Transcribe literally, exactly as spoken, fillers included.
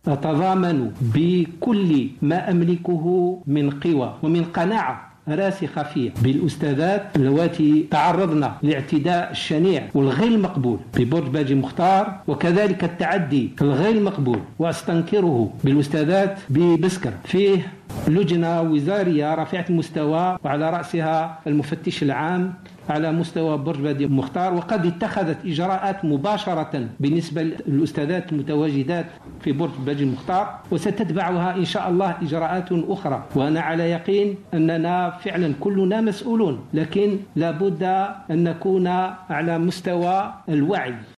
أتضامن بكل ما أملكه من قوى ومن قناعة راسخة فيه بالأستاذات اللواتي تعرضن لاعتداء الشنيع والغير مقبول ببرج باجي مختار، وكذلك التعدي الغير مقبول وأستنكره بالأستاذات ببسكر. فيه لجنة وزارية رفيعة المستوى وعلى رأسها المفتش العام على مستوى برج باجي مختار، وقد اتخذت إجراءات مباشرة بالنسبة للأستاذات المتواجدات في برج باجي مختار، وستتبعها إن شاء الله إجراءات أخرى. وأنا على يقين أننا فعلا كلنا مسؤولون، لكن لابد أن نكون على مستوى الوعي.